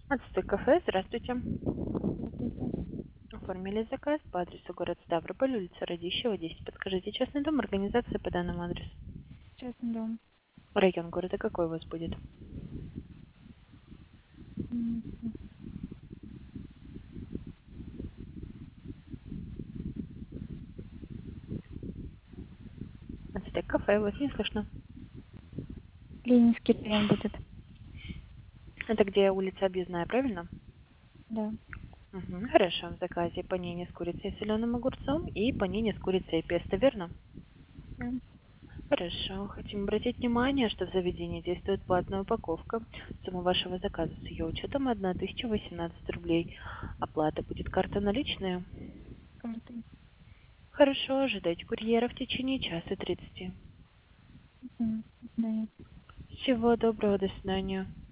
Отстой кафе, здравствуйте. Здравствуйте. Оформили заказ по адресу город Ставрополь, улица Радищева, 10. Подскажите, частный дом, организация по данному адресу. Частный дом. Район города какой у вас будет? М, Отстой кафе, вас не слышно. Ленинский район будет. Это где улица Объездная, правильно? Да. Угу, хорошо. В заказе панини с курицей и соленым огурцом и панини с курицей и песто, верно? Да. Хорошо. Хотим обратить внимание, что в заведении действует платная упаковка. Сумма вашего заказа с ее учетом 1018 рублей. Оплата будет карта наличная. Картой. Хорошо, ожидайте курьера в течение часа 30. До свидания. Всего доброго, до свидания.